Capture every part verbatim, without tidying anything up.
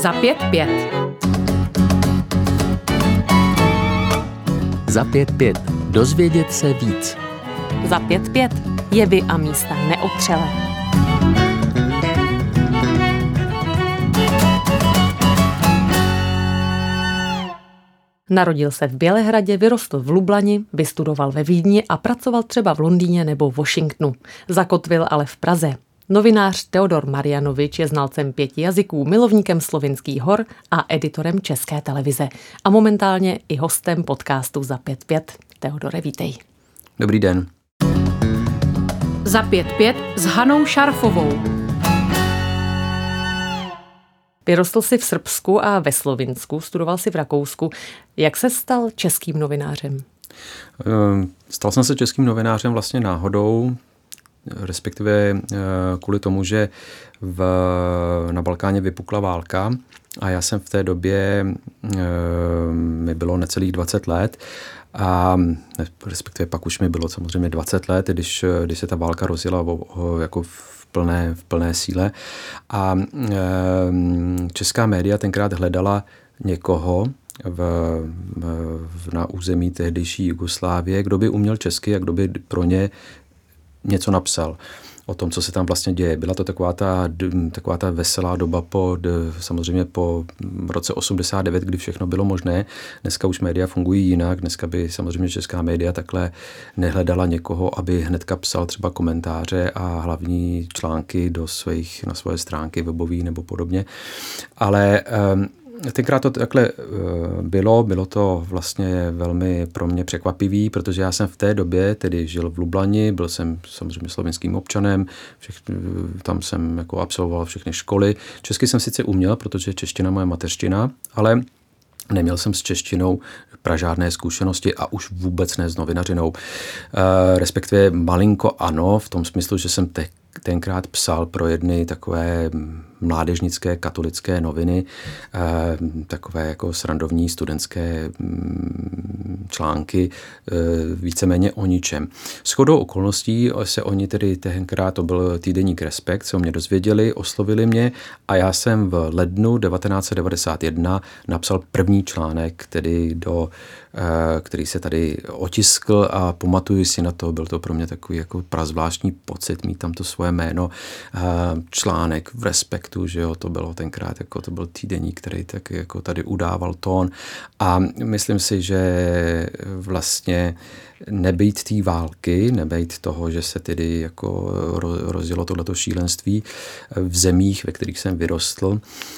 Za pět pět. Za pět pět. Dozvědět se víc. Za pět pět. Jevy a místa neotřelé. Narodil se v Bělehradě, vyrostl v Lublani, vystudoval ve Vídni a pracoval třeba v Londýně nebo Washingtonu. Zakotvil ale v Praze. Novinář Teodor Marianovič je znalcem pěti jazyků, milovníkem slovinských hor a editorem České televize. A momentálně i hostem podcastu Za pět pět. Teodore, vítej. Dobrý den. Za pět pět s Hanou Šarfovou. Vyrostl jsi v Srbsku a ve Slovinsku, studoval si v Rakousku. Jak se stal českým novinářem? Stal jsem se českým novinářem vlastně náhodou, respektive kvůli tomu, že v, na Balkáně vypukla válka a já jsem v té době, mi bylo necelých dvacet let, a respektive pak už mi bylo samozřejmě dvacet let, když, když se ta válka rozjela o, o, jako v plné, v plné síle. A e, česká média tenkrát hledala někoho v, v, na území tehdejší Jugoslávie, kdo by uměl česky a kdo by pro ně něco napsal o tom, co se tam vlastně děje. Byla to taková ta, taková ta veselá doba po, samozřejmě po roce osmdesát devět, kdy všechno bylo možné. Dneska už média fungují jinak. Dneska by samozřejmě česká média takhle nehledala někoho, aby hnedka psal třeba komentáře a hlavní články do svých, na svoje stránky webový nebo podobně. Ale um, tenkrát to takhle bylo, bylo to vlastně velmi pro mě překvapivý, protože já jsem v té době tedy žil v Lublani, byl jsem samozřejmě slovenským občanem, všech, tam jsem jako absolvoval všechny školy. Česky jsem sice uměl, protože čeština moje mateřština, ale neměl jsem s češtinou pražádné zkušenosti a už vůbec ne s novinařinou. E, respektive malinko ano, v tom smyslu, že jsem te, tenkrát psal pro jedny takové mládežnické katolické noviny, eh, takové jako srandovní studentské mm, články, eh, víceméně o ničem. Shodou okolností se oni tedy tenkrát, to byl týdeník Respekt, se o mě dozvěděli, oslovili mě a já jsem v lednu devatenáct set devadesát jedna napsal první článek, tedy do, eh, který se tady otiskl a pamatuju si na to, byl to pro mě takový jako prazvláštní pocit mít tam to svoje jméno, eh, článek v Respektu, že jo, to bylo tenkrát, jako to byl týdeník, který tak jako tady udával tón a myslím si, že vlastně nebejt té války, nebejt toho, že se tedy jako rozjelo tohleto šílenství v zemích, ve kterých jsem vyrostl,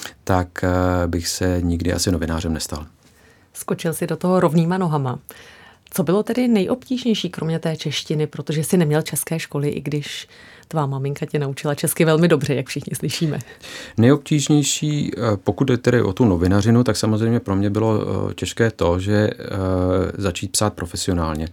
tak bych se nikdy asi novinářem nestal. Skočil si do toho rovnýma nohama. Co bylo tedy nejobtížnější, kromě té češtiny, protože jsi neměl české školy, i když tvá maminka tě naučila česky velmi dobře, jak všichni slyšíme? Nejobtížnější, pokud je tedy o tu novinařinu, tak samozřejmě pro mě bylo těžké to, že začít psát profesionálně.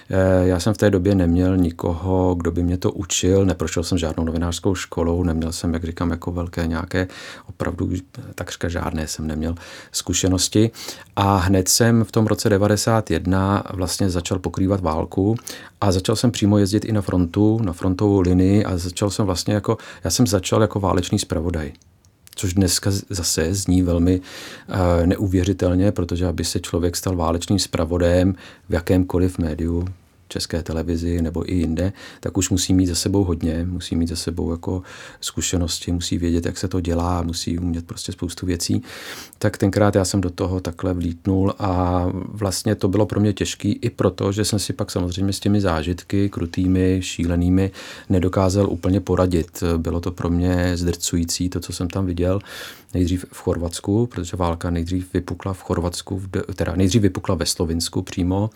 Já jsem v té době neměl nikoho, kdo by mě to učil, neprošel jsem žádnou novinářskou školou, neměl jsem, jak říkám, jako velké nějaké, opravdu takřka žádné jsem neměl zkušenosti a hned jsem v tom roce devadesát jedna vlastně začal pokrývat válku a začal jsem přímo jezdit i na frontu, na frontovou linii a začal jsem vlastně jako, já jsem začal jako válečný zpravodaj. Což dneska zase zní velmi uh, neuvěřitelně, protože aby se člověk stal válečným zpravodajem v jakémkoliv médiu, České televizi nebo i jinde, tak už musí mít za sebou hodně, musí mít za sebou jako zkušenosti, musí vědět, jak se to dělá, musí umět prostě spoustu věcí. Tak tenkrát já jsem do toho takhle vlítnul a vlastně to bylo pro mě těžký i proto, že jsem si pak samozřejmě s těmi zážitky krutými, šílenými nedokázal úplně poradit. Bylo to pro mě zdrcující, to, co jsem tam viděl. Nejdřív v Chorvatsku, protože válka nejdřív vypukla v Chorvatsku, teda nejdřív vypukla ve Slovinsku přímo,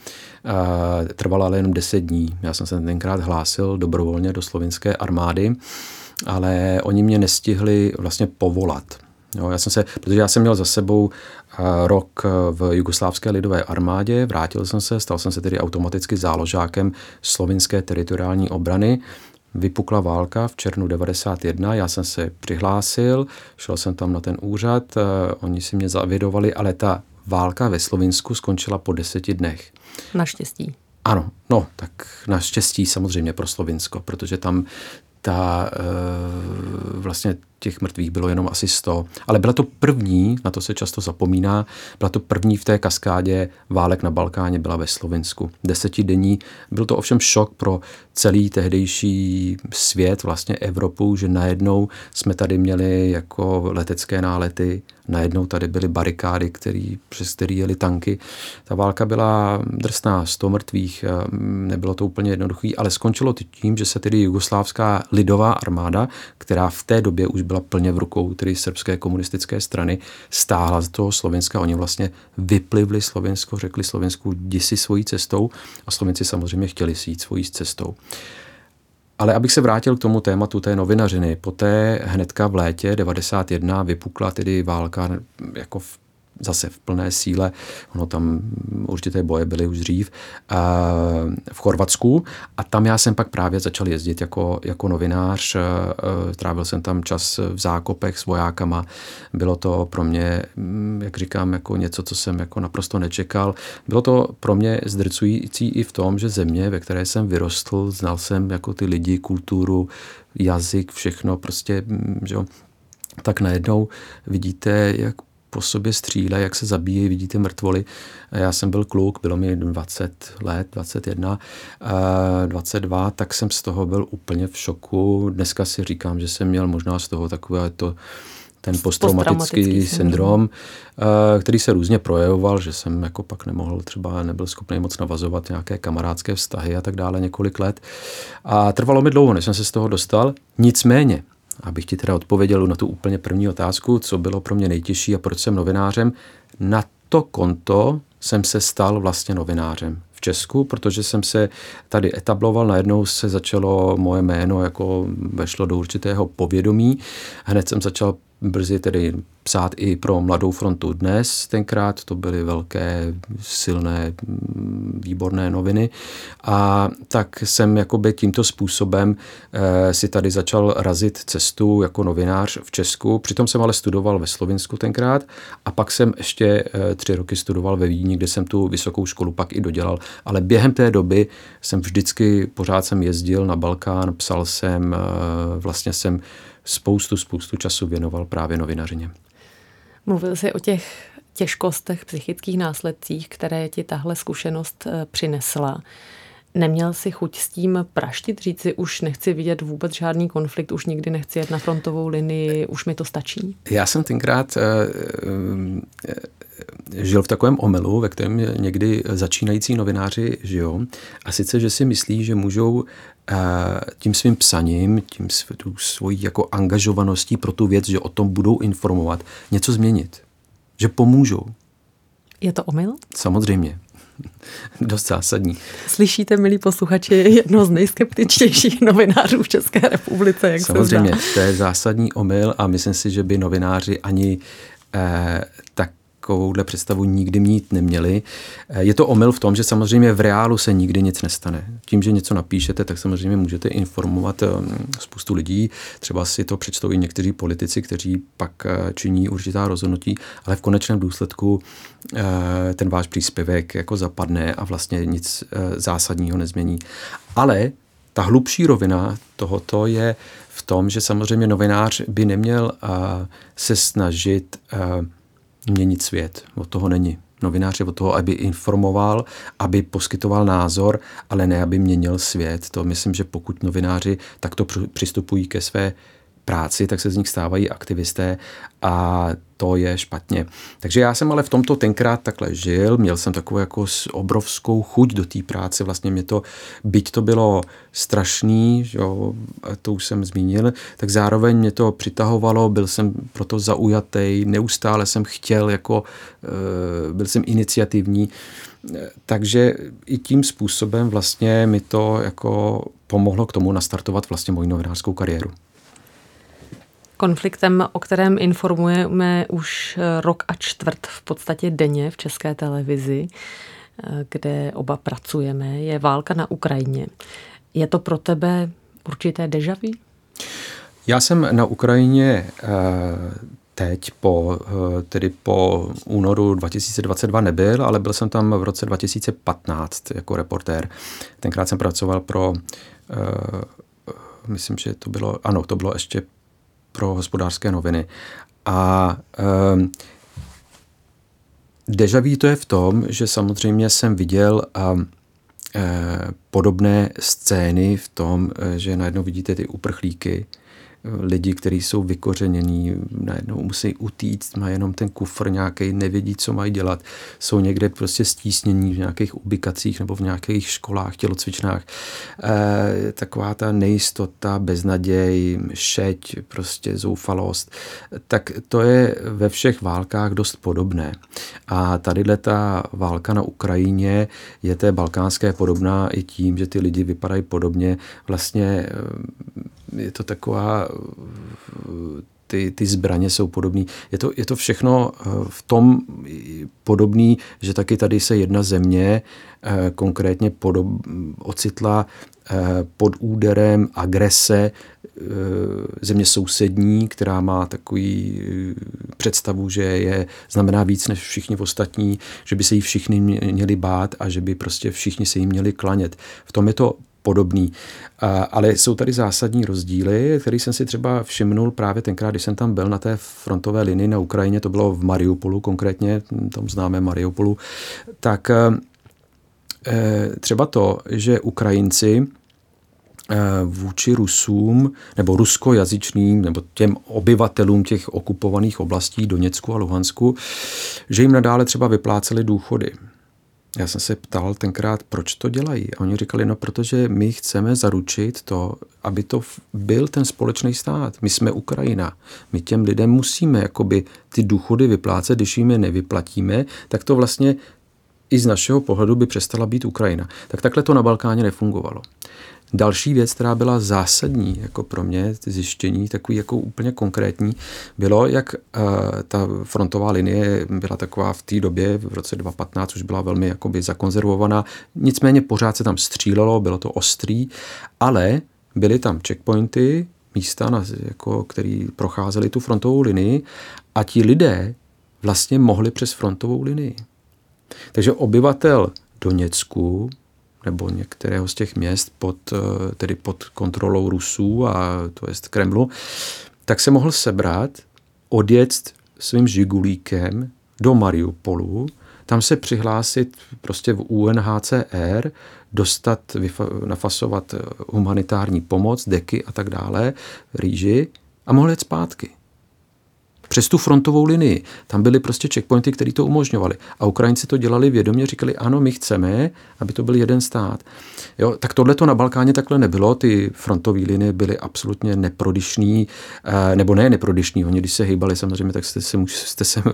trvala ale jenom deset dní. Já jsem se tenkrát hlásil dobrovolně do slovinské armády, ale oni mě nestihli vlastně povolat. Jo, já jsem se, protože já jsem měl za sebou rok v Jugoslávské lidové armádě, vrátil jsem se, stal jsem se tedy automaticky záložákem slovinské teritoriální obrany. Vypukla válka v červnu devadesát jedna, já jsem se přihlásil, šel jsem tam na ten úřad, oni si mě zaevidovali, ale ta válka ve Slovinsku skončila po deseti dnech. Naštěstí. Ano, no, tak naštěstí samozřejmě pro Slovinsko, protože tam ta vlastně těch mrtvých bylo jenom asi sto. Ale byla to první, na to se často zapomíná, byla to první v té kaskádě válek na Balkáně, byla ve Slovinsku. Desetidenní. Byl to ovšem šok pro celý tehdejší svět, vlastně Evropu, že najednou jsme tady měli jako letecké nálety, najednou tady byly barikády, který, přes který jeli tanky. Ta válka byla drsná, sto mrtvých, nebylo to úplně jednoduché, ale skončilo to tím, že se tedy jugoslávská lidová armáda, která v té době už byla plně v rukou tedy srbské komunistické strany, stáhla z toho Slovenska. Oni vlastně vyplivli Slovensko, řekli Slovensku, jdi si svojí cestou a Slovenci samozřejmě chtěli si jít svojí cestou. Ale abych se vrátil k tomu tématu té novinařiny, poté hnedka v létě devadesát jedna vypukla tedy válka jako v, zase v plné síle, ono tam určité boje byly už dřív, v Chorvatsku a tam já jsem pak právě začal jezdit jako, jako novinář, trávil jsem tam čas v zákopech s vojákama, bylo to pro mě, jak říkám, jako něco, co jsem jako naprosto nečekal. Bylo to pro mě zdrcující i v tom, že země, ve které jsem vyrostl, znal jsem jako ty lidi, kulturu, jazyk, všechno, prostě, že jo, tak najednou vidíte, jak po sobě stříle, jak se zabíjí, vidíte mrtvoly. Já jsem byl kluk, bylo mi dvacet let, dvacet jedna, dvacet dva, tak jsem z toho byl úplně v šoku. Dneska si říkám, že jsem měl možná z toho takové to, ten posttraumatický syndrom, který se různě projevoval, že jsem jako pak nemohl, třeba nebyl schopný moc navazovat nějaké kamarádské vztahy a tak dále několik let. A trvalo mi dlouho, než jsem se z toho dostal. Nicméně, abych ti teda odpověděl na tu úplně první otázku, co bylo pro mě nejtěžší a proč jsem novinářem, na to konto jsem se stal vlastně novinářem v Česku, protože jsem se tady etabloval, najednou se začalo moje jméno, jako vešlo do určitého povědomí. Hned jsem začal brzy tedy psát i pro Mladou frontu Dnes. Tenkrát to byly velké, silné, výborné noviny. A tak jsem jakoby tímto způsobem eh, si tady začal razit cestu jako novinář v Česku. Přitom jsem ale studoval ve Slovinsku tenkrát a pak jsem ještě eh, tři roky studoval ve Vídni, kde jsem tu vysokou školu pak i dodělal. Ale během té doby jsem vždycky, pořád jsem jezdil na Balkán, psal jsem, eh, vlastně jsem spoustu, spoustu času věnoval právě novinařině. Mluvil jsi o těch těžkostech, psychických následcích, které ti tahle zkušenost přinesla. Neměl jsi chuť s tím praštit, říct si, už nechci vidět vůbec žádný konflikt, už nikdy nechci jet na frontovou linii, už mi to stačí? Já jsem tenkrát uh, uh, žil v takovém omylu, ve kterém někdy začínající novináři žijou. A sice, že si myslí, že můžou tím svým psaním, tím svojí jako angažovaností pro tu věc, že o tom budou informovat, něco změnit. Že pomůžou. Je to omyl? Samozřejmě. Dost zásadní. Slyšíte, milí posluchači, jedno z nejskeptičtějších novinářů v České republice, jak Samozřejmě, se zdá. To je zásadní omyl a myslím si, že by novináři ani eh, tak takovouhle představu nikdy mít neměli. Je to omyl v tom, že samozřejmě v reálu se nikdy nic nestane. Tím, že něco napíšete, tak samozřejmě můžete informovat spoustu lidí. Třeba si to přečtou i někteří politici, kteří pak činí určitá rozhodnutí, ale v konečném důsledku ten váš příspěvek jako zapadne a vlastně nic zásadního nezmění. Ale ta hlubší rovina tohoto je v tom, že samozřejmě novinář by neměl se snažit měnit svět. Od toho není. Novinář je od toho, aby informoval, aby poskytoval názor, ale ne, aby měnil svět. To myslím, že pokud novináři takto přistupují ke své práci, tak se z nich stávají aktivisté a to je špatně. Takže já jsem ale v tomto tenkrát takhle žil, měl jsem takovou jako obrovskou chuť do té práce, vlastně mě to, byť to bylo strašný, jo, to už jsem zmínil, tak zároveň mě to přitahovalo, byl jsem proto zaujatý, neustále jsem chtěl, jako byl jsem iniciativní, takže i tím způsobem vlastně mi to jako pomohlo k tomu nastartovat vlastně moji novinářskou kariéru. Konfliktem, o kterém informujeme už rok a čtvrt v podstatě denně v České televizi, kde oba pracujeme, je válka na Ukrajině. Je to pro tebe určité déjà vu? Já jsem na Ukrajině teď po, tedy po únoru dva tisíce dvacet dva nebyl, ale byl jsem tam v roce dva tisíce patnáct jako reportér. Tenkrát jsem pracoval pro, myslím, že to bylo, ano, to bylo ještě pro Hospodářské noviny. A um, déjà vu to je v tom, že samozřejmě jsem viděl um, podobné scény v tom, že najednou vidíte ty uprchlíky, lidi, kteří jsou vykořenění, najednou musí utíct, mají jenom ten kufr nějaký, nevědí, co mají dělat. Jsou někde prostě stísnění v nějakých ubikacích nebo v nějakých školách, tělocvičnách. E, taková ta nejistota, beznaděj, šeť, prostě zoufalost. Tak to je ve všech válkách dost podobné. A tadyhle ta válka na Ukrajině je té balkánské podobná i tím, že ty lidi vypadají podobně. Vlastně je to taková, ty, ty zbraně jsou podobný. Je to, je to všechno v tom podobný, že taky tady se jedna země konkrétně podob, ocitla pod úderem agrese země sousední, která má takový představu, že je znamená víc než všichni ostatní, že by se jí všichni měli bát a že by prostě všichni se jí měli klanět. V tom je to podobný. Ale jsou tady zásadní rozdíly, které jsem si třeba všimnul právě tenkrát, když jsem tam byl na té frontové linii na Ukrajině, to bylo v Mariupolu konkrétně, tam známe Mariupolu, tak třeba to, že Ukrajinci vůči Rusům nebo ruskojazyčným nebo těm obyvatelům těch okupovaných oblastí Doněcku a Luhansku, že jim nadále třeba vypláceli důchody. Já jsem se ptal tenkrát, proč to dělají. A oni říkali, no protože my chceme zaručit to, aby to byl ten společný stát. My jsme Ukrajina. My těm lidem musíme jakoby ty důchody vyplácet, když jim je nevyplatíme, tak to vlastně i z našeho pohledu by přestala být Ukrajina. Tak takhle to na Balkáně nefungovalo. Další věc, která byla zásadní jako pro mě, ty zjištění, takový jako úplně konkrétní, bylo, jak uh, ta frontová linie byla taková v té době, v roce dva tisíce patnáct, už byla velmi jakoby zakonzervovaná. Nicméně pořád se tam střílelo, bylo to ostrý, ale byly tam checkpointy, místa, na, jako, který procházeli tu frontovou linii a ti lidé vlastně mohli přes frontovou linii. Takže obyvatel Doněcku nebo některého z těch měst pod, tedy pod kontrolou Rusů a to jest Kremlu, tak se mohl sebrat, odjet svým žigulíkem do Mariupolu, tam se přihlásit prostě v U N H C R, dostat, nafasovat humanitární pomoc, deky a tak dále, rýži a mohl jet zpátky. Přes tu frontovou linii. Tam byly prostě checkpointy, které to umožňovaly. A Ukrajinci to dělali vědomě, říkali, ano, my chceme, aby to byl jeden stát. Jo, tak tohle to na Balkáně takhle nebylo. Ty frontové linie byly absolutně neprodyšný, nebo ne neprodyšný. Oni, když se hýbali, samozřejmě, tak jste se, jste se,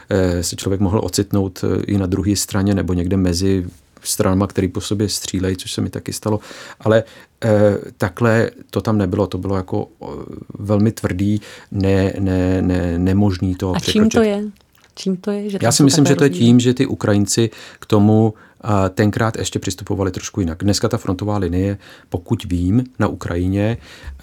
se člověk mohl ocitnout i na druhé straně, nebo někde mezi stranama, který po sobě střílejí, což se mi taky stalo. Ale e, takhle to tam nebylo. To bylo jako velmi tvrdý, ne, ne, ne, nemožný to a překročit. A čím to je? Čím to je? Že Já si myslím, že to je tím, že ty Ukrajinci k tomu a, tenkrát ještě přistupovali trošku jinak. Dneska ta frontová linie, pokud vím, na Ukrajině,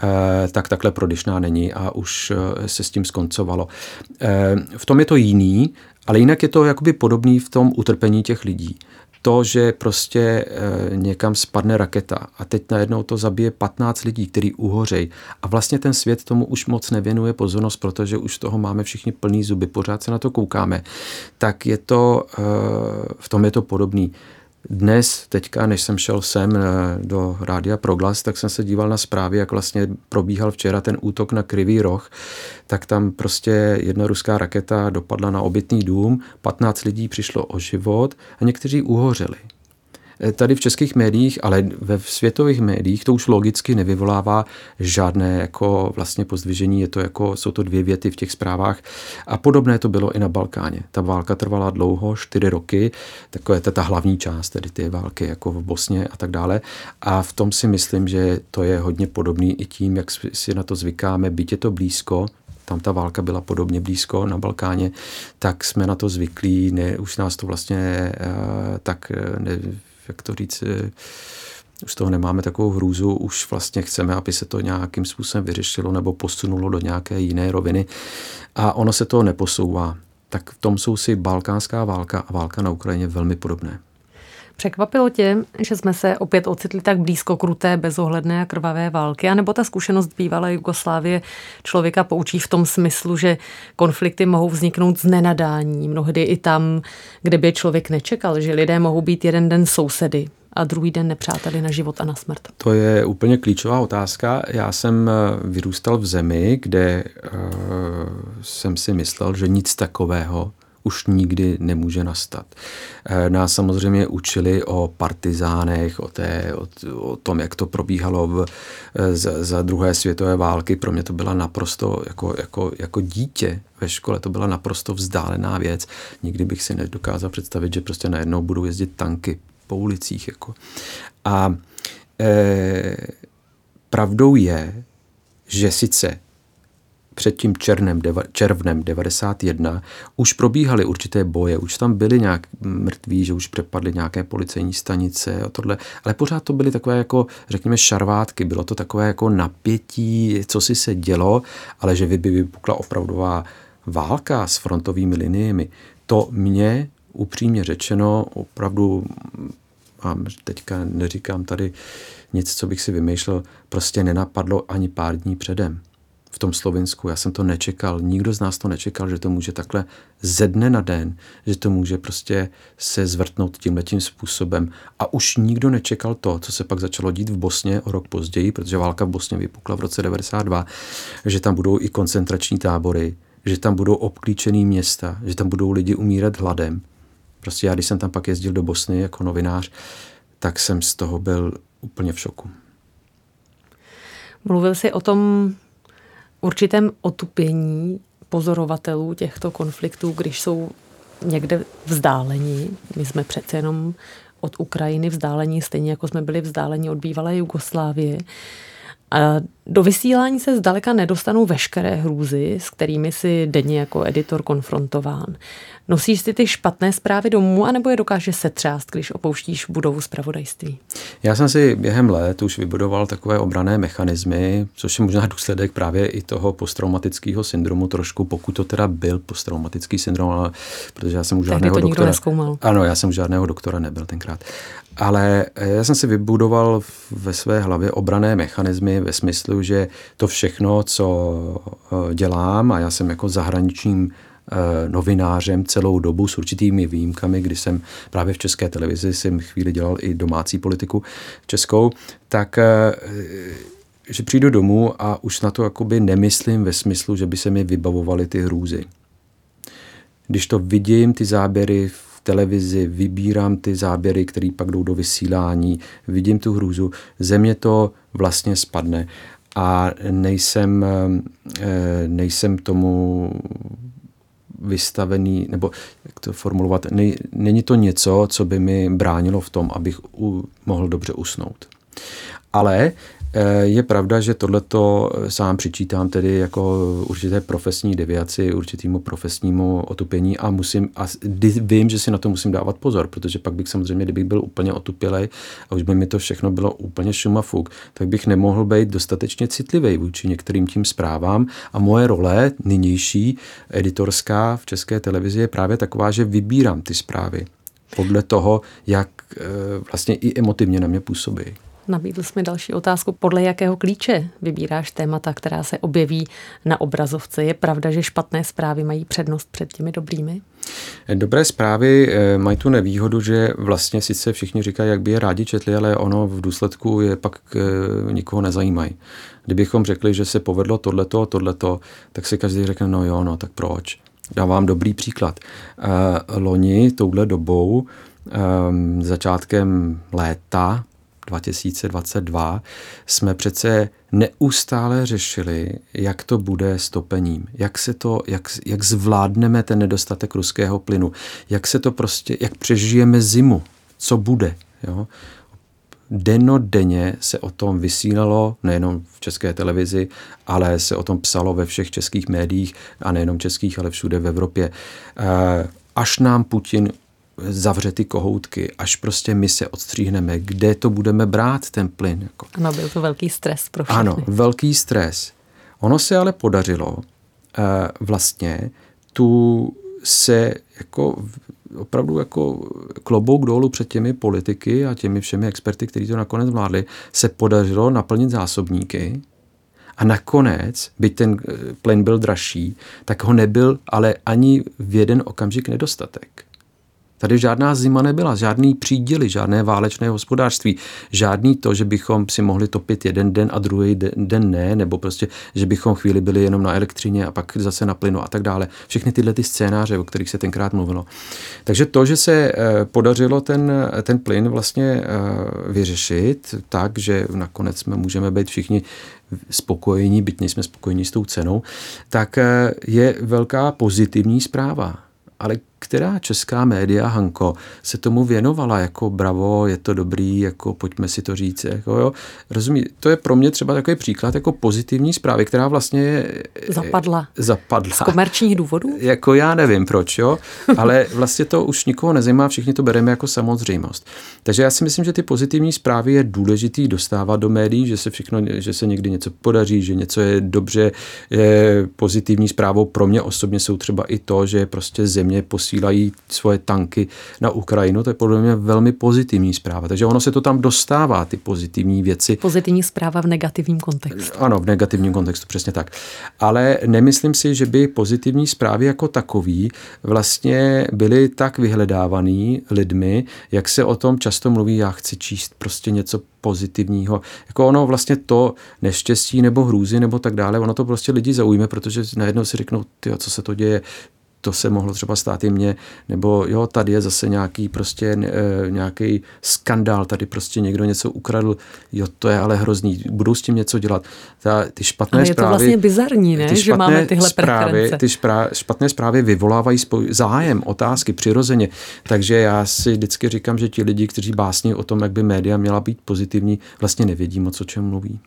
e, tak takhle prodyšná není a už e, se s tím skoncovalo. E, v tom je to jiný, ale jinak je to jakoby podobný v tom utrpení těch lidí. To, že prostě e, někam spadne raketa a teď najednou to zabije patnáct lidí, kteří uhořejí. A vlastně ten svět tomu už moc nevěnuje pozornost, protože už toho máme všichni plný zuby, pořád se na to koukáme. Tak je to, e, v tom je to podobný. Dnes, teďka, než jsem šel sem do Rádia Proglas, tak jsem se díval na zprávy, jak vlastně probíhal včera ten útok na Kryvý Roh, tak tam prostě jedna ruská raketa dopadla na obytný dům, patnáct lidí přišlo o život a někteří uhořeli. Tady v českých médiích, ale ve světových médiích to už logicky nevyvolává žádné jako vlastně pozdvižení, je to jako, jsou to dvě věty v těch zprávách a podobné to bylo i na Balkáně. Ta válka trvala dlouho, čtyři roky, takové ta hlavní část, tedy ty války jako v Bosně a tak dále a v tom si myslím, že to je hodně podobný i tím, jak si na to zvykáme, byť je to blízko, tam ta válka byla podobně blízko na Balkáně, tak jsme na to zvyklí, ne, už nás to vlastně uh, tak ne, jak to říct, už z toho nemáme takovou hrůzu, už vlastně chceme, aby se to nějakým způsobem vyřešilo nebo posunulo do nějaké jiné roviny a ono se to neposouvá. Tak v tom jsou si balkánská válka a válka na Ukrajině velmi podobné. Překvapilo tě, že jsme se opět ocitli tak blízko kruté, bezohledné a krvavé války, anebo ta zkušenost bývalé Jugoslávie člověka poučí v tom smyslu, že konflikty mohou vzniknout z nenadání, mnohdy i tam, kde by člověk nečekal, že lidé mohou být jeden den sousedy a druhý den nepřáteli na život a na smrt? To je úplně klíčová otázka. Já jsem vyrůstal v zemi, kde uh, jsem si myslel, že nic takového už nikdy nemůže nastat. Nás samozřejmě učili o partizánech, o, té, o, o tom, jak to probíhalo v, za, za druhé světové války. Pro mě to byla naprosto, jako, jako, jako dítě ve škole, to byla naprosto vzdálená věc. Nikdy bych si nedokázal představit, že prostě najednou budou jezdit tanky po ulicích. Jako. A e, pravdou je, že sice před tím černem, červnem devadesát jedna už probíhaly určité boje, už tam byli nějak mrtví, že už přepadly nějaké policejní stanice a tohle, ale pořád to byly takové jako, řekněme, šarvátky, bylo to takové jako napětí, co si se dělo, ale že by vypukla opravdová válka s frontovými liniemi, to mě upřímně řečeno opravdu, a teďka neříkám tady nic, co bych si vymýšlel, prostě nenapadlo ani pár dní předem. V tom Slovinsku. Já jsem to nečekal, nikdo z nás to nečekal, že to může takhle ze dne na den, že to může prostě se zvrtnout tímhletím způsobem. A už nikdo nečekal to, co se pak začalo dít v Bosně o rok později, protože válka v Bosně vypukla v roce devadesát dva, že tam budou i koncentrační tábory, že tam budou obklíčený města, že tam budou lidi umírat hladem. Prostě já, když jsem tam pak jezdil do Bosny jako novinář, tak jsem z toho byl úplně v šoku. Mluvil jsi o tom určitém otupění pozorovatelů těchto konfliktů, když jsou někde vzdálení. My jsme přece jenom od Ukrajiny vzdálení, stejně jako jsme byli vzdálení od bývalé Jugoslávie. A do vysílání se zdaleka nedostanou veškeré hrůzy, s kterými si denně jako editor konfrontován. Nosíš si ty špatné zprávy domů, anebo je dokážeš setřást, když opouštíš budovu zpravodajství? Já jsem si během let už vybudoval takové obranné mechanismy, což je možná důsledek právě i toho posttraumatického syndromu trošku, pokud to teda byl posttraumatický syndrom, ale protože já jsem u žádného to doktora. Nezkoumal. Ano, já jsem u žádného doktora nebyl tenkrát. Ale já jsem si vybudoval ve své hlavě obranné mechanismy ve smyslu, že to všechno, co dělám, a já jsem jako zahraničním novinářem celou dobu s určitými výjimkami, kdy jsem právě v České televizi jsem chvíli dělal i domácí politiku českou, tak že přijdu domů a už na to jakoby nemyslím ve smyslu, že by se mi vybavovaly ty hrůzy. Když to vidím, ty záběry v televizi, vybírám ty záběry, které pak jdou do vysílání, vidím tu hrůzu, ze mě to vlastně spadne a nejsem, nejsem tomu vystavený, nebo jak to formulovat, nej, není to něco, co by mi bránilo v tom, abych u, mohl dobře usnout. Ale je pravda, že tohleto sám přičítám tedy jako určité profesní deviaci, určitýmu profesnímu otupění a musím, a vím, že si na to musím dávat pozor, protože pak bych samozřejmě, kdybych byl úplně otupělej a už by mi to všechno bylo úplně šum a fuk, tak bych nemohl být dostatečně citlivý vůči některým tím zprávám a moje role nynější editorská v České televizi je právě taková, že vybírám ty zprávy podle toho, jak vlastně i emotivně na mě působí. Nabídl jsi mi další otázku. Podle jakého klíče vybíráš témata, která se objeví na obrazovce? Je pravda, že špatné zprávy mají přednost před těmi dobrými? Dobré zprávy mají tu nevýhodu, že vlastně sice všichni říkají, jak by je rádi četli, ale ono v důsledku je pak nikoho nezajímají. Kdybychom řekli, že se povedlo tohleto, tohleto, tak si každý řekne, no jo, no tak proč? Dávám dobrý příklad. Loni touhle dobou, začátkem léta, dva tisíce dvacet dva jsme přece neustále řešili, jak to bude s topením, jak se to, jak, jak zvládneme ten nedostatek ruského plynu, jak se to prostě, jak přežijeme zimu, co bude, jo. Dennodenně se o tom vysílalo, nejenom v České televizi, ale se o tom psalo ve všech českých médiích a nejenom českých, ale všude v Evropě. Až nám Putin zavře ty kohoutky, až prostě my se odstříhneme, kde to budeme brát, ten plyn. Jako. Ano, byl to velký stres pro všechny. Ano, velký stres. Ono se ale podařilo uh, vlastně tu se jako opravdu jako klobouk dolů před těmi politiky a těmi všemi experty, kteří to nakonec vládli, se podařilo naplnit zásobníky a nakonec, byť ten plyn byl dražší, tak ho nebyl ale ani v jeden okamžik nedostatek. Tady žádná zima nebyla, žádný příděly, žádné válečné hospodářství, žádný to, že bychom si mohli topit jeden den a druhý den ne, nebo prostě, že bychom chvíli byli jenom na elektřině a pak zase na plynu a tak dále. Všechny tyhle ty scénáře, o kterých se tenkrát mluvilo. Takže to, že se podařilo ten, ten plyn vlastně vyřešit tak, že nakonec jsme můžeme být všichni spokojení, byť nejsme spokojení s tou cenou, tak je velká pozitivní zpráva. Ale která česká média, Hanko, se tomu věnovala jako bravo, je to dobrý, jako pojďme si to říct, jako jo. Rozumí, to je pro mě třeba takový příklad jako pozitivní zprávy, která vlastně je, zapadla. zapadla. Z komerčních důvodů? Jako já nevím proč, jo, ale vlastně to už nikoho nezajímá, všichni to bereme jako samozřejmost. Takže já si myslím, že ty pozitivní zprávy je důležitý dostávat do médií, že se všechno, že se někdy něco podaří, že něco je dobře, je pozitivní zprávou. Pro mě osobně jsou třeba i to, že prostě země posílají svoje tanky na Ukrajinu, to je podle mě velmi pozitivní zpráva. Takže ono se to tam dostává, ty pozitivní věci. Pozitivní zpráva v negativním kontextu. Ano, v negativním kontextu, přesně tak. Ale nemyslím si, že by pozitivní zprávy jako takový vlastně byly tak vyhledávaný lidmi, jak se o tom často mluví, já chci číst prostě něco pozitivního. Jako ono vlastně to neštěstí nebo hrůzy nebo tak dále, ono to prostě lidi zaujme, protože najednou si řeknou, tyjo, co se to děje, to se mohlo třeba stát i mně, nebo jo, tady je zase nějaký prostě e, nějaký skandál, tady prostě někdo něco ukradl, jo, to je ale hrozný, budou s tím něco dělat. Ta, ty špatné ale je zprávy, to vlastně bizarní, ne? Že máme tyhle zprávy, preference. ty šprá, špatné zprávy vyvolávají spoj, zájem, otázky, přirozeně. Takže já si vždycky říkám, že ti lidi, kteří básní o tom, jak by média měla být pozitivní, vlastně nevědí moc, o čem mluví.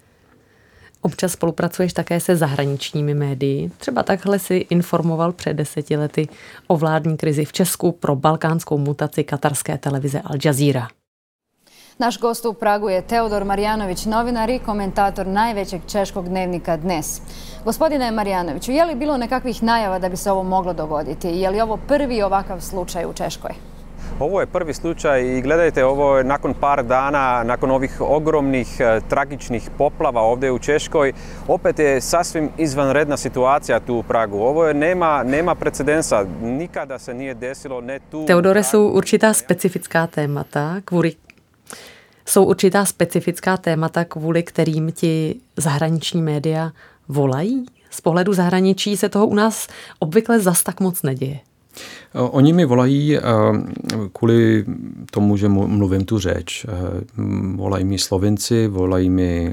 Občas spolupracuješ také se zahraničními médii. Třeba takhle si informoval před deseti lety o vládní krizi v Česku pro balkánskou mutaci katarské televize Al Jazeera. Naš gost u Pragu je Teodor Marjanović, novinar i komentator najvećeg češkog dnevnika Dnes. Gospodine Marjanoviću, je li bilo nekakvih najava da bi se ovo moglo dogoditi? Je li ovo prvi ovakav slučaj u Češkoj? Ovo je prvi slučaj i gledajte, ovo je nakon par dana, nakon ovih ogromnih tragičnih poplava ovdje u Češkoj, opet je sasvim izvanredna situacija tu u Pragu. Ovo je nema, nema precedensa, nikada se nije desilo, ne tu... Teodore, jsou určitá specifická témata, kvůli jsou určitá specifická témata, kvůli kterým ti zahraniční média volají? Z pohledu zahraničí se toho u nás obvykle zas tak moc neděje. Oni mi volají kvůli tomu, že mluvím tu řeč. Volají mi Slovinci, volají mi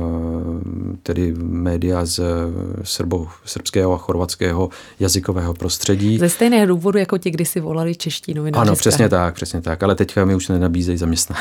tedy média z srbo, srbského a chorvatského jazykového prostředí. Ze stejného důvodu, jako ti kdysi volali čeští novináři. Ano, přesně tak, přesně tak. Ale teďka mi už nenabízejí zaměstnání.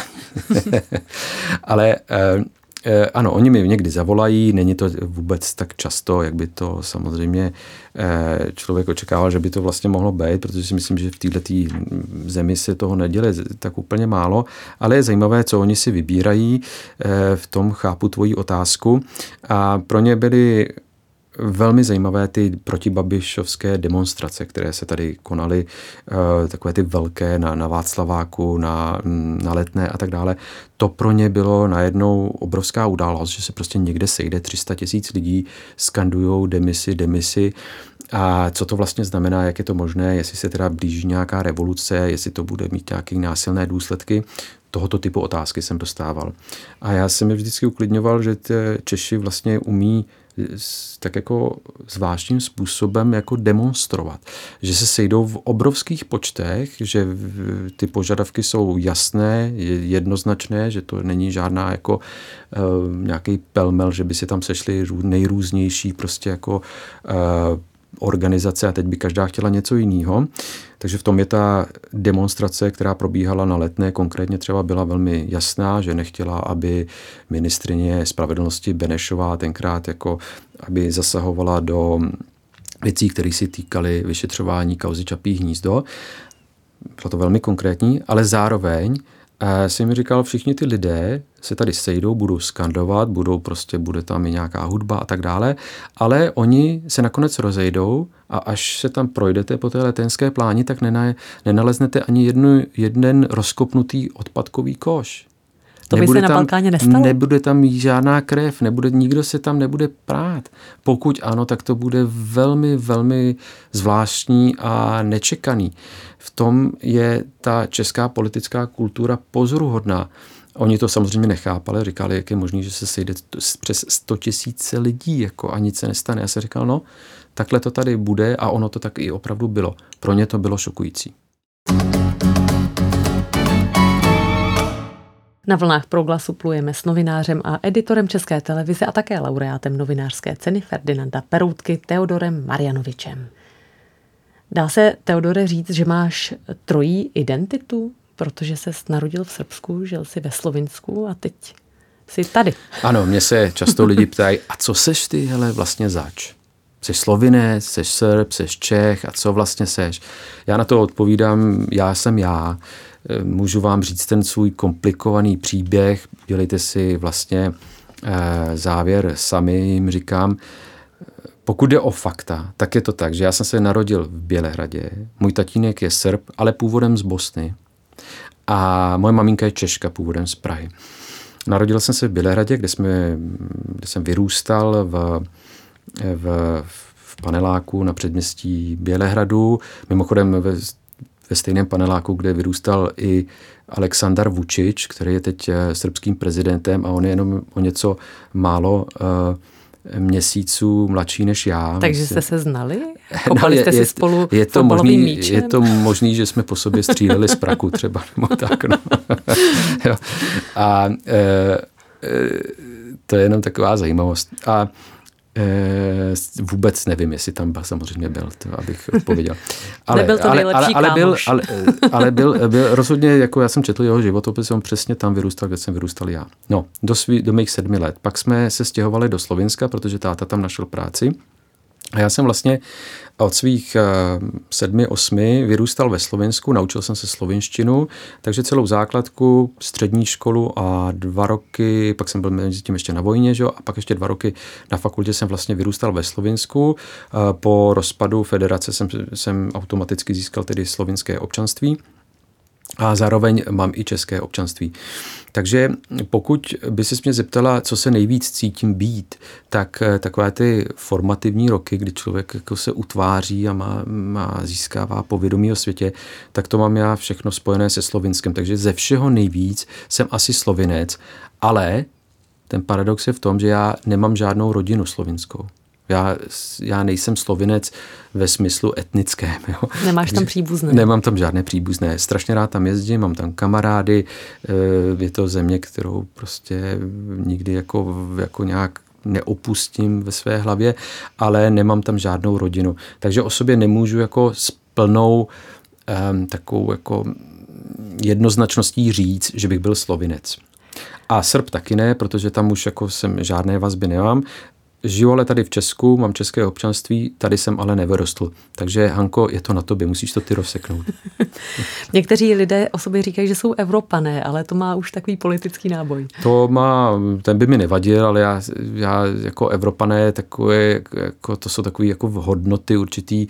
Ale ano, oni mi někdy zavolají, není to vůbec tak často, jak by to samozřejmě člověk očekával, že by to vlastně mohlo být, protože si myslím, že v této zemi se toho neděje tak úplně málo, ale je zajímavé, co oni si vybírají, v tom chápu tvoji otázku a pro ně byly velmi zajímavé ty protibabišovské demonstrace, které se tady konaly, takové ty velké na, na Václaváku, na, na Letné a tak dále. To pro ně bylo najednou obrovská událost, že se prostě někde sejde tři sta tisíc lidí, skandujou demisi, demisi. A co to vlastně znamená, jak je to možné, jestli se teda blíží nějaká revoluce, jestli to bude mít nějaké násilné důsledky. Tohoto typu otázky jsem dostával. A já jsem je vždycky uklidňoval, že Češi vlastně umí tak jako zvláštním způsobem jako demonstrovat. Že se sejdou v obrovských počtech, že ty požadavky jsou jasné, jednoznačné, že to není žádná jako uh, nějaký pelmel, že by se tam sešly nejrůznější prostě jako uh, organizace a teď by každá chtěla něco jiného. Takže v tom je ta demonstrace, která probíhala na Letné, konkrétně třeba byla velmi jasná, že nechtěla, aby ministryně spravedlnosti Benešová tenkrát jako, aby zasahovala do věcí, které si týkaly vyšetřování kauzy Čapí hnízdo. Bylo to velmi konkrétní, ale zároveň A jsem mi říkal, všichni ty lidé se tady sejdou, budou skandovat, budou prostě, bude tam i nějaká hudba a tak dále, ale oni se nakonec rozejdou a až se tam projdete po té letenské pláni, tak nenaleznete ani jednu, jeden rozkopnutý odpadkový koš. To by nebude se na tam, Balkáně nestalo? Nebude tam žádná krev, nebude, nikdo se tam nebude prát. Pokud ano, tak to bude velmi, velmi zvláštní a nečekaný. V tom je ta česká politická kultura pozoruhodná. Oni to samozřejmě nechápali, říkali, jak je možný, že se sejde přes sto tisíc lidí jako a nic se nestane. Já jsem říkal, no, takhle to tady bude a ono to tak i opravdu bylo. Pro ně to bylo šokující. Na vlnách Proglasu plujeme s novinářem a editorem České televize a také laureátem novinářské ceny Ferdinanda Peroutky Teodorem Marjanovičem. Dá se, Teodore, říct, že máš trojí identitu, protože ses narodil v Srbsku, žil jsi ve Slovinsku a teď jsi tady. Ano, mě se často lidi ptají, a co seš ty, hele, vlastně zač? Seš Slovinec, seš Srb, seš Čech a co vlastně seš? Já na to odpovídám, já jsem já. Můžu vám říct ten svůj komplikovaný příběh, dělejte si vlastně e, závěr sami, jim říkám. Pokud jde o fakta, tak je to tak, že já jsem se narodil v Bělehradě, můj tatínek je Srb, ale původem z Bosny a moje maminka je Češka, původem z Prahy. Narodil jsem se v Bělehradě, kde, jsme, kde jsem vyrůstal v, v, v paneláku na předměstí Bělehradu, mimochodem ve ve stejném paneláku, kde vyrůstal i Aleksandar Vučić, který je teď srbským prezidentem a on je jenom o něco málo uh, měsíců mladší než já. Takže myslím. jste se znali? Kopali no, jste je, si spolu je to fotbalovým možný, míčem? Je to možný, že jsme po sobě stříleli z praku třeba, nebo tak. No. jo. A uh, uh, to je jenom taková zajímavost. A vůbec nevím, jestli tam samozřejmě byl, to abych odpověděl. Ale, Nebyl to ale, nejlepší ale, ale, byl, kámoš. ale, ale byl, byl rozhodně, jako já jsem četl jeho životopis, on přesně tam vyrůstal, kde jsem vyrůstal já. No, do, svý, do mých sedmi let. Pak jsme se stěhovali do Slovinska, protože táta tam našel práci. A já jsem vlastně od svých uh, sedmi, osmi vyrůstal ve Slovinsku, naučil jsem se slovinštinu, takže celou základku, střední školu a dva roky, pak jsem byl mezi tím ještě na vojně, že? A pak ještě dva roky na fakultě jsem vlastně vyrůstal ve Slovinsku. Uh, po rozpadu federace jsem, jsem automaticky získal tedy slovinské občanství. A zároveň mám i české občanství. Takže pokud by se mě zeptala, co se nejvíc cítím být, tak takové ty formativní roky, kdy člověk jako se utváří a má, má získává povědomí o světě, tak to mám já všechno spojené se Slovinskem. Takže ze všeho nejvíc jsem asi Slovinec, ale ten paradox je v tom, že já nemám žádnou rodinu slovinskou. Já, já nejsem Slovinec ve smyslu etnickém. Jo. Nemáš tam příbuzné? Nemám tam žádné příbuzné. Strašně rád tam jezdím, mám tam kamarády. Je to země, kterou prostě nikdy jako, jako nějak neopustím ve své hlavě, ale nemám tam žádnou rodinu. Takže o sobě nemůžu jako s plnou um, takovou jako jednoznačností říct, že bych byl Slovinec. A Srb taky ne, protože tam už jako jsem žádné vazby nemám. Žiju ale tady v Česku, mám české občanství, tady jsem ale nevyrostl. Takže Hanko, je to na tobě, musíš to ty rozseknout. Někteří lidé o sobě říkají, že jsou Evropané, ale to má už takový politický náboj. To má, ten by mi nevadil, ale já, já jako Evropané, takové, jako, to jsou takové jako hodnoty určitý,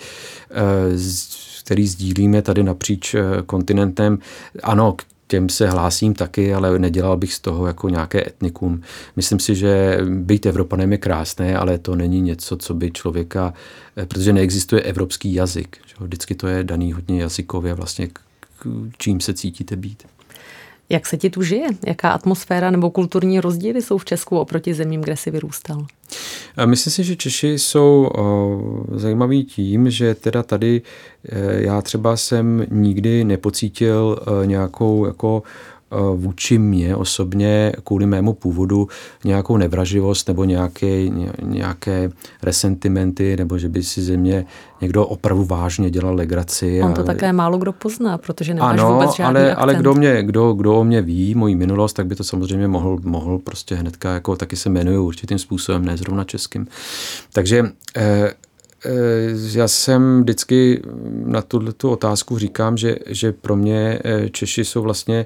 který sdílíme tady napříč kontinentem. Ano, těm se hlásím taky, ale nedělal bych z toho jako nějaké etnikum. Myslím si, že být Evropanem je krásné, ale to není něco, co by člověka, protože neexistuje evropský jazyk. Vždycky to je daný hodně jazykově, vlastně čím se cítíte být. Jak se ti tu žije? Jaká atmosféra nebo kulturní rozdíly jsou v Česku oproti zemím, kde jsi vyrůstal? Myslím si, že Češi jsou zajímaví tím, že teda tady já třeba jsem nikdy nepocítil nějakou jako vůči mě osobně kvůli mému původu nějakou nevraživost nebo nějaké, nějaké resentimenty, nebo že by si ze mě někdo opravdu vážně dělal legraci. On to a... také málo kdo pozná, protože nemáš ano, vůbec žádný ale, akcent. ale kdo, mě, kdo, kdo o mě ví, moji minulost, tak by to samozřejmě mohl, mohl prostě hnedka, jako taky se jmenuju určitým způsobem, ne zrovna českým. Takže eh, eh, já jsem vždycky na tuto otázku říkám, že, že pro mě Češi jsou vlastně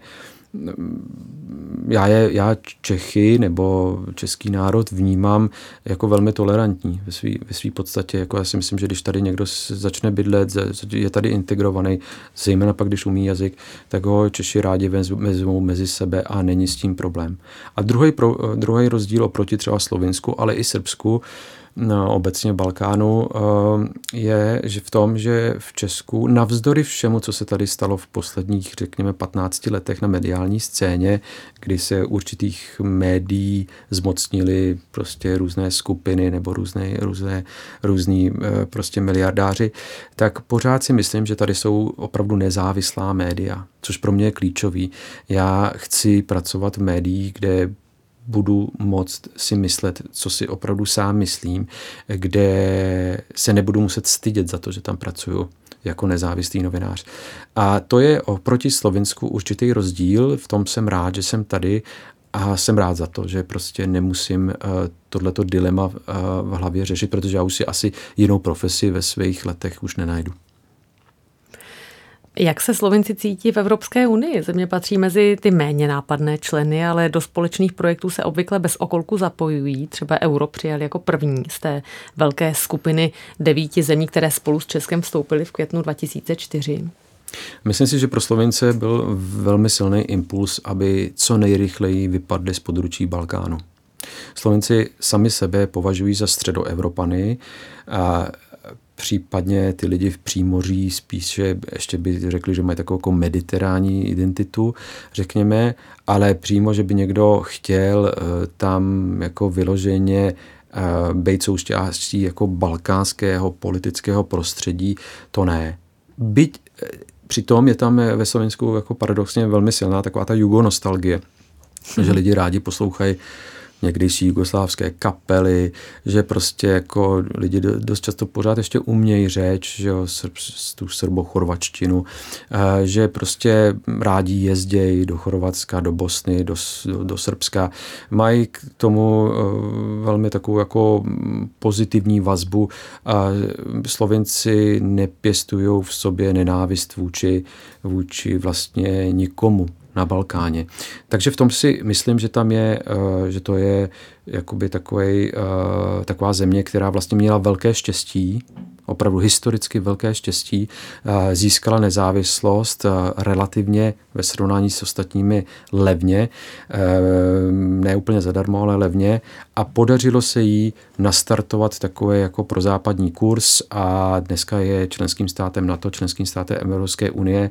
já, je, já Čechy nebo český národ vnímám jako velmi tolerantní ve své ve svý podstatě. Jako já si myslím, že když tady někdo začne bydlet, je tady integrovaný, zejména pak, když umí jazyk, tak ho Češi rádi vezmou mezi sebe a není s tím problém. A druhý, pro, druhý rozdíl oproti třeba Slovinsku, ale i Srbsku, no, obecně Balkánu, je že v tom, že v Česku navzdory všemu, co se tady stalo v posledních, řekněme, patnácti letech na mediální scéně, kdy se určitých médií zmocnili prostě různé skupiny nebo různé, různé, různí prostě miliardáři, tak pořád si myslím, že tady jsou opravdu nezávislá média, což pro mě je klíčový. Já chci pracovat v médiích, kde budu moct si myslet, co si opravdu sám myslím, kde se nebudu muset stydět za to, že tam pracuju jako nezávislý novinář. A to je oproti Slovinsku určitý rozdíl, v tom jsem rád, že jsem tady a jsem rád za to, že prostě nemusím uh, tohleto dilema uh, v hlavě řešit, protože já už si asi jinou profesi ve svých letech už nenajdu. Jak se Slovinci cítí v Evropské unii? Země patří mezi ty méně nápadné členy, ale do společných projektů se obvykle bez okolku zapojují. Třeba euro přijali jako první z té velké skupiny devíti zemí, které spolu s Českem vstoupily v květnu dva tisíce čtyři. Myslím si, že pro Slovince byl velmi silný impuls, aby co nejrychleji vypadli z područí Balkánu. Slovinci sami sebe považují za středoevropany a případně ty lidi v přímoří spíše ještě by řekli, že mají takovou jako mediterální identitu, řekněme, ale přímo, že by někdo chtěl tam jako vyloženě být součástí jako balkánského politického prostředí, to ne. Byť přitom je tam ve Slovinsku jako paradoxně velmi silná taková ta jugonostalgie, hmm. že lidi rádi poslouchají někdejší jugoslávské kapely, že prostě jako lidi dost často pořád ještě umějí řeč, že jo, tu srbochorvačtinu, že prostě rádi jezdějí do Chorvatska, do Bosny, do, do Srbska. Mají k tomu velmi takovou jako pozitivní vazbu a Slovinci nepěstují v sobě nenávist vůči, vůči vlastně nikomu na Balkáně. Takže v tom si myslím, že tam je, že to je jakoby takovej, taková země, která vlastně měla velké štěstí, opravdu historicky velké štěstí, získala nezávislost relativně ve srovnání s ostatními levně, ne úplně zadarmo, ale levně, a podařilo se jí nastartovat takový jako prozápadní kurz a dneska je členským státem NATO, členským státem Evropské unie.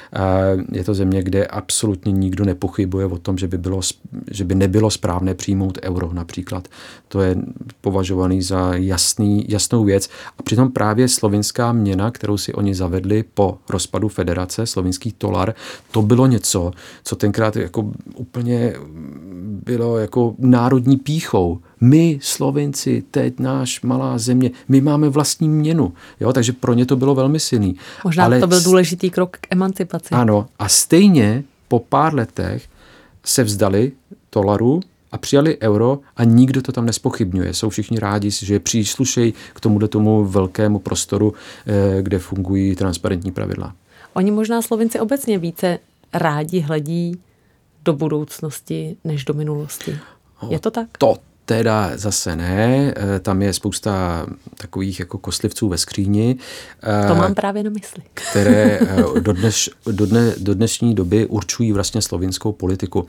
Je to země, kde absolutně nikdo nepochybuje o tom, že by, bylo, že by nebylo správné přijmout euro například. To je považovaný za jasný, jasnou věc a přitom právě slovinská měna, kterou si oni zavedli po rozpadu federace, slovinský tolar, to bylo něco, co tenkrát jako úplně bylo jako národní pýchou. My, Slovinci, teď náš malá země, my máme vlastní měnu. Jo? Takže pro ně to bylo velmi silný. Možná ale to byl důležitý krok k emancipaci. Ano. A stejně po pár letech se vzdali dolaru a přijali euro a nikdo to tam nespochybňuje. Jsou všichni rádi, že příslušejí k tomuhle tomu velkému prostoru, kde fungují transparentní pravidla. Oni možná Slovinci obecně více rádi hledí do budoucnosti než do minulosti. Je to tak? To teda zase ne. Tam je spousta takových jako kostlivců ve skříni. To mám právě na mysli. Které do, dneš, do, dne, do dnešní doby určují vlastně slovinskou politiku.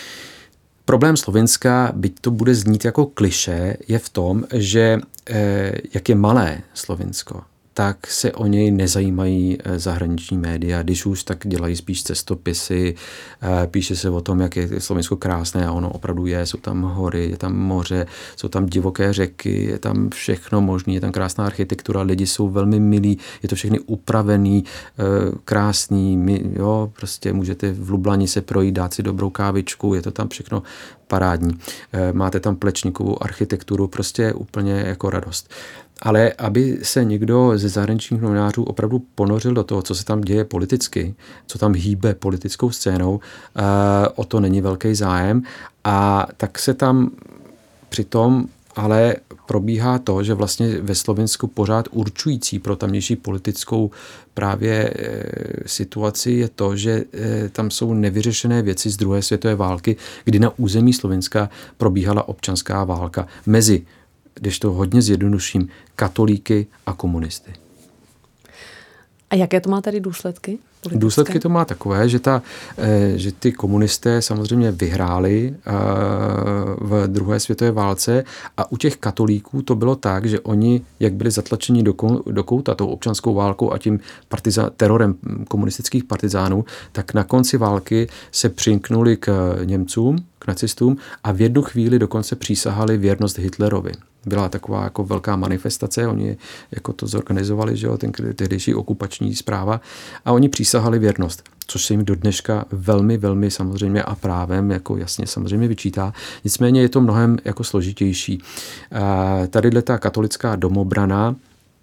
Problém Slovinska, byť to bude znít jako klišé, je v tom, že jak je malé Slovinsko, tak se o něj nezajímají zahraniční média. Když už, tak dělají spíš cestopisy, píše se o tom, jak je Slovinsko krásné a ono opravdu je. Jsou tam hory, je tam moře, jsou tam divoké řeky, je tam všechno možné, je tam krásná architektura, lidi jsou velmi milí, je to všechny upravený, krásný, jo, prostě můžete v Lublani se projít, dát si dobrou kávičku, je to tam všechno parádní. Máte tam plečníkovou architekturu, prostě úplně jako radost. Ale aby se někdo ze zahraničních novinářů opravdu ponořil do toho, co se tam děje politicky, co tam hýbe politickou scénou, o to není velký zájem. A tak se tam přitom ale probíhá to, že vlastně ve Slovinsku pořád určující pro tamnější politickou právě e, situaci je to, že e, tam jsou nevyřešené věci z druhé světové války, kdy na území Slovenska probíhala občanská válka mezi, když to hodně zjednoduším, katolíky a komunisty. A jaké to má tady důsledky? Politické? Důsledky to má takové, že, ta, že ty komunisté samozřejmě vyhráli v druhé světové válce a u těch katolíků to bylo tak, že oni, jak byli zatlačeni do, do kouta tou občanskou válkou a tím partiza, terorem komunistických partizánů, tak na konci války se přinknuli k Němcům, k nacistům a v jednu chvíli dokonce přísahali věrnost Hitlerovi. Byla taková jako velká manifestace, oni jako to zorganizovali, že jo, ten tehdejší okupační správa a oni přísahali věrnost, což se jim do dneška velmi, velmi samozřejmě a právem jako jasně samozřejmě vyčítá. Nicméně je to mnohem jako složitější. Tadyhle ta katolická domobrana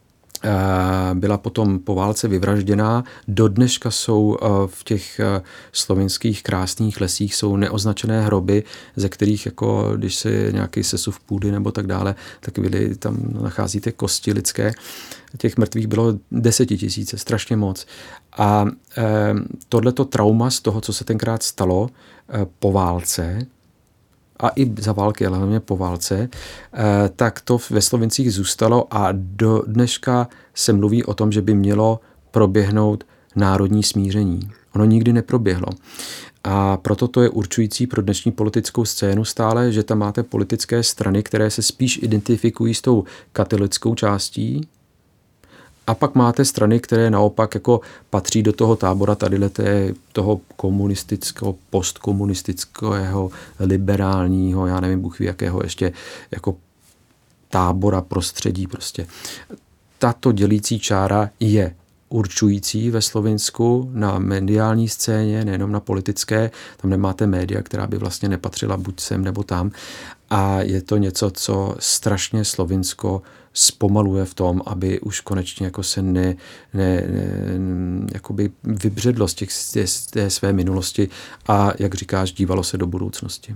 byla potom po válce vyvražděná. Do dneška jsou v těch slovinských krásných lesích jsou neoznačené hroby, ze kterých jako, když se nějaký sesuv půdy nebo tak dále, tak vy tam nacházíte kosti lidské. Těch mrtvých bylo desetitisíce, strašně moc. A tohleto trauma z toho, co se tenkrát stalo po válce, a i za války, ale hlavně po válce, tak to ve Slovincích zůstalo a do dneška se mluví o tom, že by mělo proběhnout národní smíření. Ono nikdy neproběhlo. A proto to je určující pro dnešní politickou scénu stále, že tam máte politické strany, které se spíš identifikují s tou katolickou částí, a pak máte strany, které naopak jako patří do toho tábora tadyhle toho komunistického, postkomunistického, liberálního, já nevím, Bůh ví jakého ještě jako tábora, prostředí prostě. Tato dělící čára je určující ve Slovinsku na mediální scéně, nejenom na politické. Tam nemáte média, která by vlastně nepatřila buď sem nebo tam. A je to něco, co strašně Slovinsko zpomaluje v tom, aby už konečně jako se ne, ne, ne jakoby vybředlo z, těch, z té své minulosti a, jak říkáš, dívalo se do budoucnosti.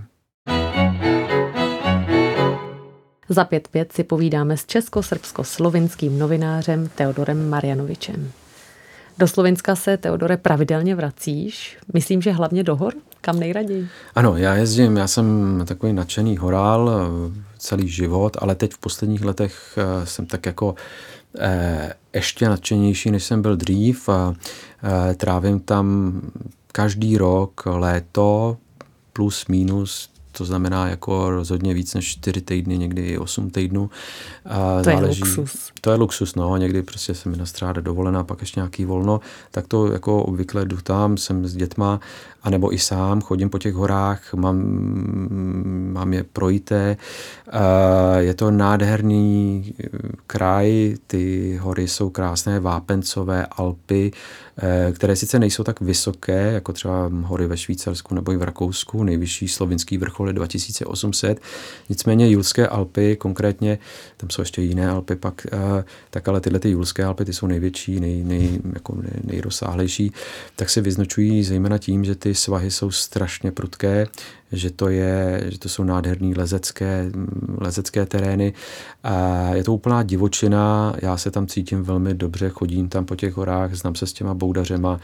Za pět pět si povídáme s česko-srbsko-slovinským novinářem Teodorem Marjanovičem. Do Slovinska se, Teodore, pravidelně vracíš? Myslím, že hlavně do hor? Kam nejraději? Ano, já jezdím, já jsem takový nadšený horál celý život, ale teď v posledních letech jsem tak jako eh, ještě nadšenější, než jsem byl dřív. A, eh, trávím tam každý rok léto plus minus, to znamená jako rozhodně víc než čtyři týdny, někdy i osm týdnů. To záleží, je luxus. To je luxus, no. Někdy prostě se mi nastřádá dovolená, pak ještě nějaký volno. Tak to jako obvykle jdu tam, jsem s dětma, anebo i sám, chodím po těch horách, mám, mám je projité. Je to nádherný kraj, ty hory jsou krásné, vápencové Alpy, které sice nejsou tak vysoké, jako třeba hory ve Švýcarsku nebo i v Rakousku, nejvyšší slovinský vrchol je dva tisíce osm set, nicméně Julské Alpy, konkrétně, tam jsou ještě jiné Alpy pak, tak ale tyhle ty Julské Alpy, ty jsou největší, nej, nej, jako nej, nejrozsáhlejší, tak se vyznačují zejména tím, že ty svahy jsou strašně prudké, že to, je, že to jsou nádherný lezecké, lezecké terény. A je to úplná divočina, já se tam cítím velmi dobře, chodím tam po těch horách, znám se s těma boudařema,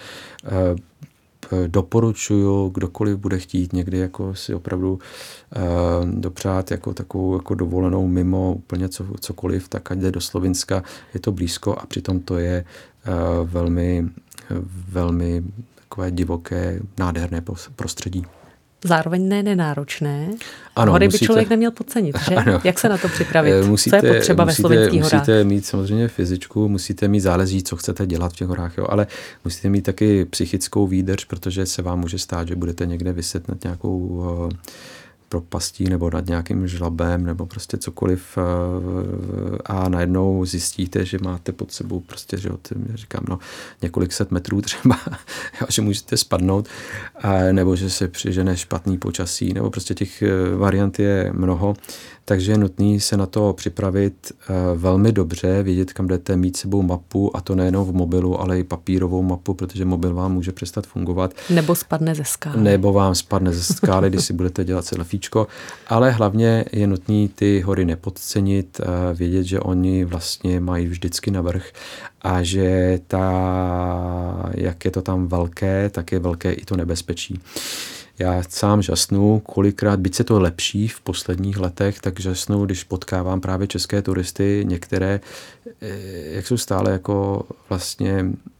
doporučuju, kdokoliv bude chtít někdy jako si opravdu dopřát jako takovou jako dovolenou mimo úplně co, cokoliv, tak ať jde do Slovinska, je to blízko a přitom to je velmi, velmi takové divoké, nádherné prostředí. Zároveň ne nenáročné. Ano, hory musíte, by člověk neměl podcenit, že? Ano. Jak se na to připravit? Musíte, co je potřeba musíte, ve slovinských horách? Musíte mít samozřejmě fyzičku, musíte mít, záleží, co chcete dělat v těch horách, jo, ale musíte mít taky psychickou výdrž, protože se vám může stát, že budete někde viset nad nějakou uh, propastí nebo nad nějakým žlabem nebo prostě cokoliv a najednou zjistíte, že máte pod sebou prostě, že říkám, no několik set metrů třeba, že můžete spadnout nebo že se přižene špatný počasí nebo prostě těch variant je mnoho, takže je nutné se na to připravit velmi dobře, vědět, kam jdete, mít sebou mapu, a to nejenom v mobilu, ale i papírovou mapu, protože mobil vám může přestat fungovat. Nebo spadne ze skály. Nebo vám spadne ze skály, když si budete dělat selfiečko. Ale hlavně je nutné ty hory nepodcenit, vědět, že oni vlastně mají vždycky navrch a že ta, jak je to tam velké, tak je velké i to nebezpečí. Já sám žasnu, kolikrát, byť se to lepší v posledních letech, tak žasnu, když potkávám právě české turisty, některé, jak jsou stále jako vlastně,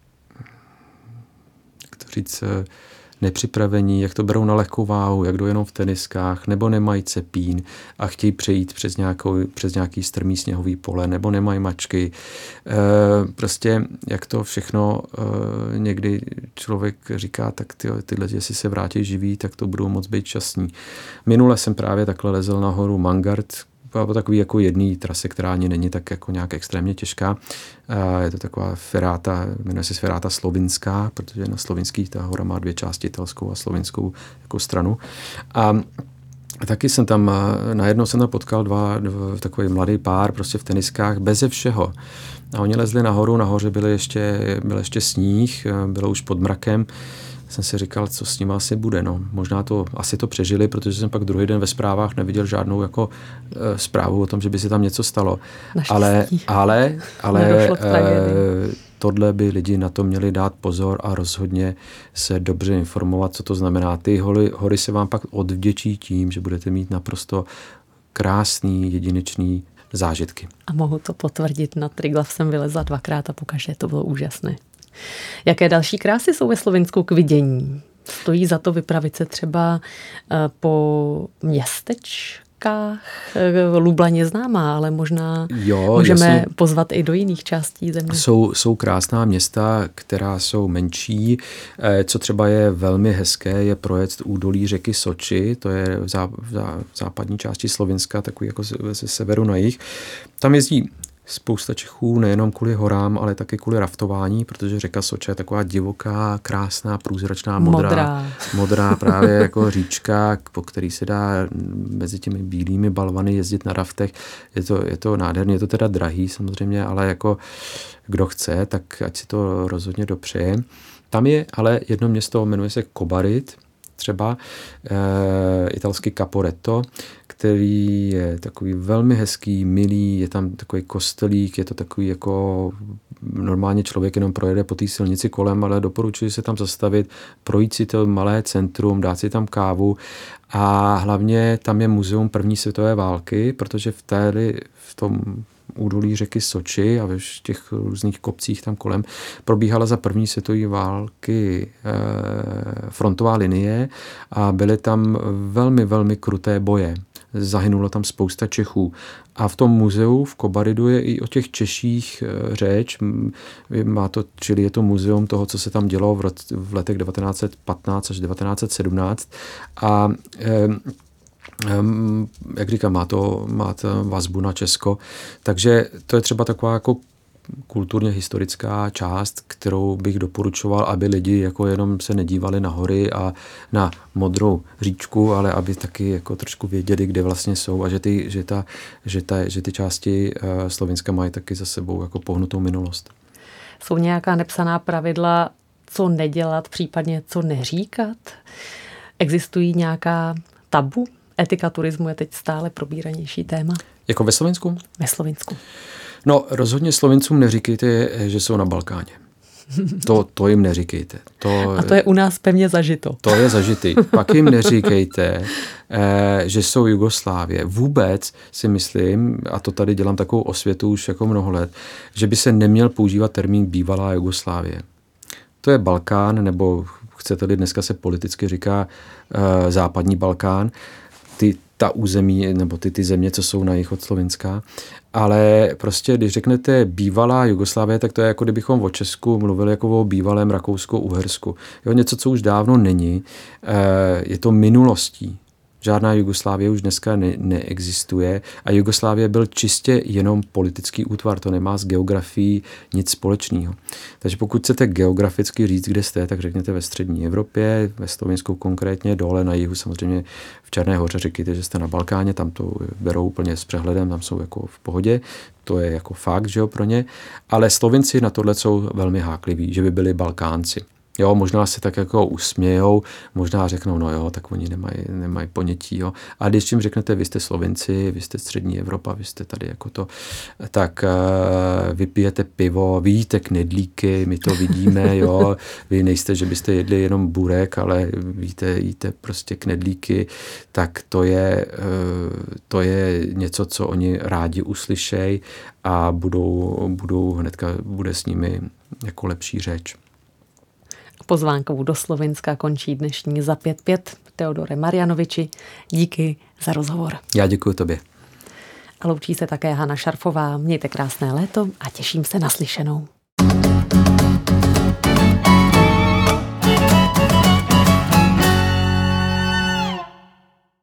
jak to říct, nepřipravení, jak to berou na lehkou váhu, jak jdou jenom v teniskách, nebo nemají cepín a chtějí přejít přes, nějakou, přes nějaký strmý sněhový pole, nebo nemají mačky. E, prostě jak to všechno e, někdy člověk říká, tak ty, tyhle, jestli se vrátí živí, tak to budou moc být šťastní. Minule jsem právě takhle lezl nahoru Mangart, po takový jako jedný trase, která ani není tak jako nějak extrémně těžká. Je to taková feráta, jmenuje se feráta slovinská, protože na slovinský ta hora má dvě části, italskou a slovinskou jako stranu. A taky jsem tam, najednou jsem tam potkal dva, dva takový mladý pár prostě v teniskách, beze všeho. A oni lezli nahoru, nahoře byl ještě, byl ještě sníh, bylo už pod mrakem. Jsem si říkal, co s ním asi bude. No, možná to, asi to přežili, protože jsem pak druhý den ve zprávách neviděl žádnou jako e, zprávu o tom, že by se tam něco stalo. Ale, ale, ale e, tohle by lidi na to měli dát pozor a rozhodně se dobře informovat, co to znamená. Ty hory, hory se vám pak odvděčí tím, že budete mít naprosto krásný, jedinečný zážitky. A mohu to potvrdit, na Triglav jsem vylezla dvakrát a pokaždé to bylo úžasné. Jaké další krásy jsou ve Slovinsku k vidění? Stojí za to vypravit se třeba po městečkách? Lublaň je známá, ale možná jo, můžeme jasně pozvat i do jiných částí země. Jsou, jsou krásná města, která jsou menší. Co třeba je velmi hezké, je projet údolí řeky Soči, to je v, zá, v západní části Slovinska, takový jako ze severu na jih. Tam jezdí spousta Čechů, nejenom kvůli horám, ale taky kvůli raftování, protože řeka Soča je taková divoká, krásná, průzračná, modrá, modrá, modrá právě jako říčka, po který se dá mezi těmi bílými balvany jezdit na raftech. Je to, je to nádherné, je to teda drahý samozřejmě, ale jako kdo chce, tak ať si to rozhodně dopřeje. Tam je ale jedno město, jmenuje se Kobarid, třeba e, italský Caporetto, který je takový velmi hezký, milý, je tam takový kostelík, je to takový jako normálně člověk jenom projede po té silnici kolem, ale doporučuji se tam zastavit, projít si to malé centrum, dát si tam kávu a hlavně tam je muzeum první světové války, protože v, téli, v tom údolí řeky Soči a ve těch různých kopcích tam kolem probíhala za první světové války e, frontová linie a byly tam velmi, velmi kruté boje. Zahynulo tam spousta Čechů. A v tom muzeu v Kobaridu je i o těch Češích řeč. Má to, čili je to muzeum toho, co se tam dělo v, v letech devatenáct set patnáct až devatenáct set sedmnáct. A e, jak říkám, má to, má to vazbu na Česko. Takže to je třeba taková jako kulturně historická část, kterou bych doporučoval, aby lidi jako jenom se nedívali na hory a na modrou říčku, ale aby taky jako trošku věděli, kde vlastně jsou a že ty, že ta, že ta, že ty části uh, Slovinska mají taky za sebou jako pohnutou minulost. Jsou nějaká nepsaná pravidla, co nedělat, případně co neříkat? Existují nějaká tabu? Etika turismu je teď stále probíranější téma. Jako ve Slovinsku? Ve Slovinsku. No, rozhodně Slovincům neříkejte, že jsou na Balkáně. To, to jim neříkejte. To, a to je u nás pevně zažito. To je zažitý. Pak jim neříkejte, eh, že jsou Jugoslávie. Vůbec si myslím, a to tady dělám takovou osvětu už jako mnoho let, že by se neměl používat termín bývalá Jugoslávie. To je Balkán, nebo chcete-li dneska se politicky říká eh, západní Balkán. Ty, ta území, nebo ty, ty země, co jsou na jih od Slovinska. Ale prostě, když řeknete bývalá Jugoslávie, tak to je jako kdybychom o Česku mluvili jako o bývalém Rakousku-Uhersku. Jo, něco, co už dávno není, je to minulostí. Žádná Jugoslávie už dneska ne- neexistuje a Jugoslávie byl čistě jenom politický útvar, to nemá s geografií nic společného. Takže pokud chcete geograficky říct, kde jste, tak řekněte ve střední Evropě, ve Slovinsku konkrétně, dole na jihu samozřejmě v Černé hoře řekněte, že jste na Balkáně, tam to berou úplně s přehledem, tam jsou jako v pohodě, to je jako fakt, že jo, pro ně, ale Slovinci na tohle jsou velmi hákliví, že by byli Balkánci. Jo, možná se tak jako usmějou, možná řeknou, no jo, tak oni nemají, nemají ponětí, jo. A když jim řeknete, vy jste Slovinci, vy jste střední Evropa, vy jste tady jako to, tak uh, vypijete pivo, vy jíte knedlíky, my to vidíme, jo. Vy nejste, že byste jedli jenom burek, ale víte, jíte prostě knedlíky, tak to je, uh, to je něco, co oni rádi uslyšejí a budou, budou hnedka, bude s nimi jako lepší řeč. Pozvánkou do Slovinska končí dnešní Za pět pět. Teodore Marjanoviči, díky za rozhovor. Já děkuji tobě. A loučí se také Hana Šarfová. Mějte krásné léto a těším se na slyšenou.